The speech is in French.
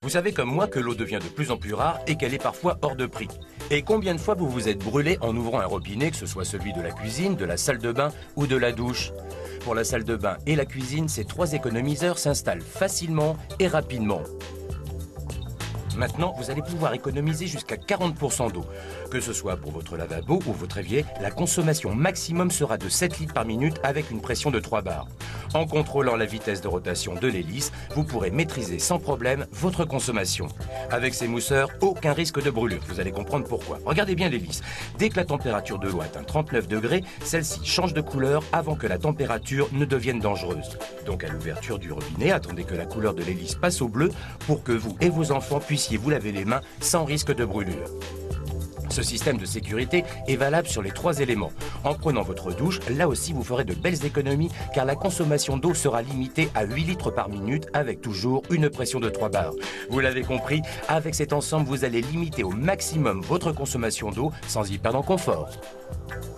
Vous savez comme moi que l'eau devient de plus en plus rare et qu'elle est parfois hors de prix. Et combien de fois vous vous êtes brûlé en ouvrant un robinet, que ce soit celui de la cuisine, de la salle de bain ou de la douche? Pour la salle de bain et la cuisine, ces trois économiseurs s'installent facilement et rapidement. Maintenant, vous allez pouvoir économiser jusqu'à 40% d'eau. Que ce soit pour votre lavabo ou votre évier, la consommation maximum sera de 7 litres par minute avec une pression de 3 bars. En contrôlant la vitesse de rotation de l'hélice, vous pourrez maîtriser sans problème votre consommation. Avec ces mousseurs, aucun risque de brûlure. Vous allez comprendre pourquoi. Regardez bien l'hélice. Dès que la température de l'eau atteint 39 degrés, celle-ci change de couleur avant que la température ne devienne dangereuse. Donc à l'ouverture du robinet, attendez que la couleur de l'hélice passe au bleu pour que vous et vos enfants puissiez vous laver les mains sans risque de brûlure. Ce système de sécurité est valable sur les trois éléments. En prenant votre douche, là aussi vous ferez de belles économies car la consommation d'eau sera limitée à 8 litres par minute avec toujours une pression de 3 bars. Vous l'avez compris, avec cet ensemble vous allez limiter au maximum votre consommation d'eau sans y perdre en confort.